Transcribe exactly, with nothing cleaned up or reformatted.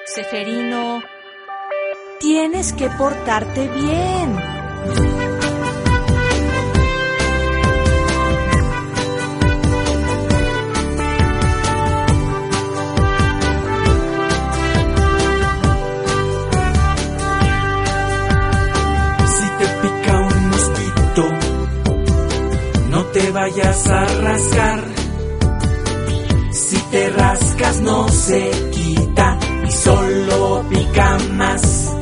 Ceferino, tienes que portarte bien. Si te pica un mosquito, no te vayas a rascar. Si te rascas no se quita y solo pica más.